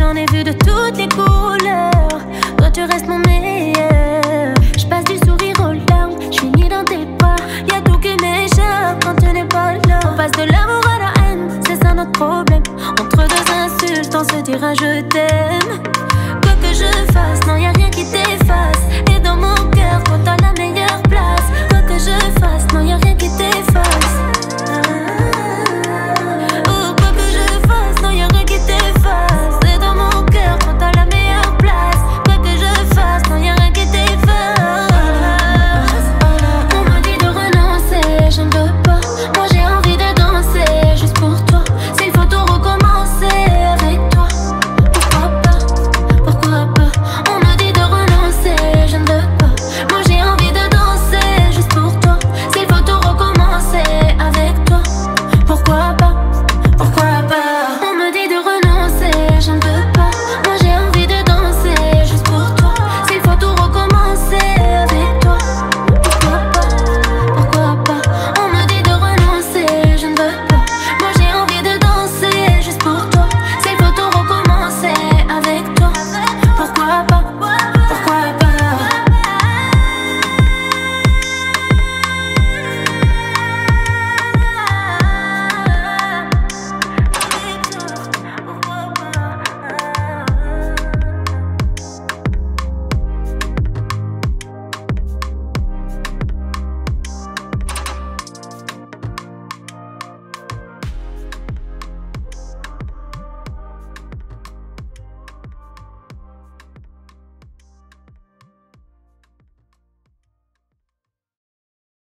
j'en ai vu de toutes les couleurs. Toi tu restes mon meilleur. J'passe du sourire aux larmes, j'finis dans tes bras. Y'a tout qui m'échappe quand tu n'es pas là. On passe de l'amour à la haine, c'est ça notre problème. Entre deux insultes, on se dira je t'aime. Quoi que je fasse, non y'a rien qui t'efface. Et dans mon cœur, toi t'as la meilleure place. Quoi que je fasse, non y'a rien qui t'efface.